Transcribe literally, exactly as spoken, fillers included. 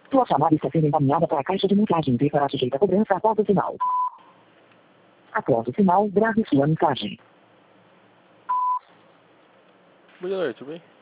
Sua chamada está sendo encaminhada para a caixa de mensagem e será sujeita a cobrança após o sinal. Após o sinal, grave sua mensagem. Boa noite, tudo bem?